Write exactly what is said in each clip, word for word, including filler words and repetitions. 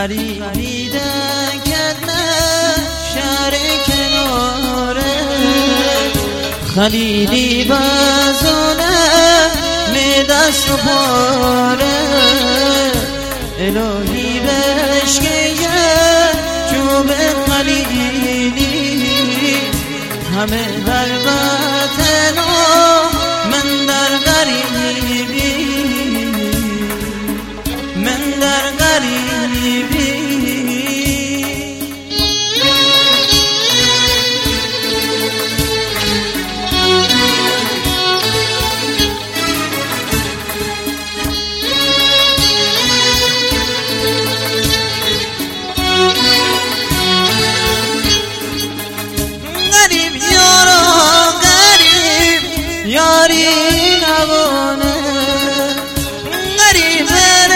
غریبی دکتن شهر کناره خلیلی بزونه می دست و پاره الهی بشکیه چوب خلیلی همه در وطن و من در غریبی من در غریبی غریب یارو غریب یاری نبونه غریب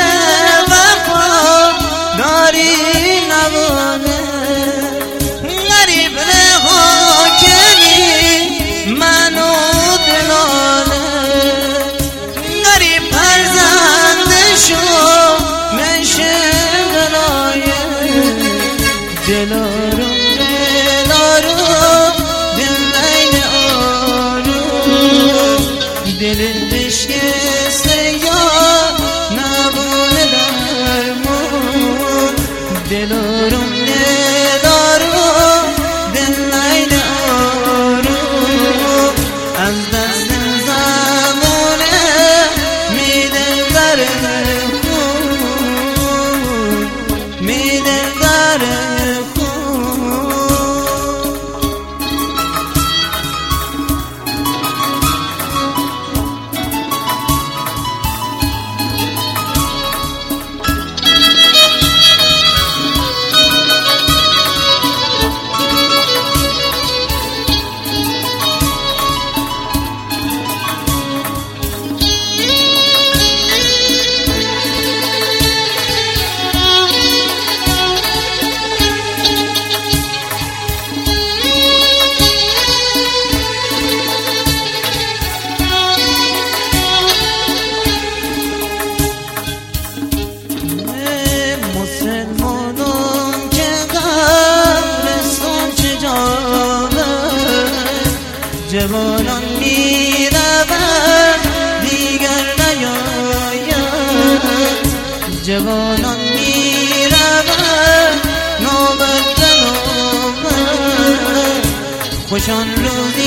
غریب رها کنی منو دلانه غریب فرزندشو میشه بلایه دلارو دلارو دل نین آرو دل بشکسته یا نبونه درمون دلارم ندارم دل نین آرو از دست زمانه میده در خون میده در خون مسلمانان که قبرستان چه جامه جوانان می روند دیگر نیاید جوانان می روند نوبت نوبت خوشان روزی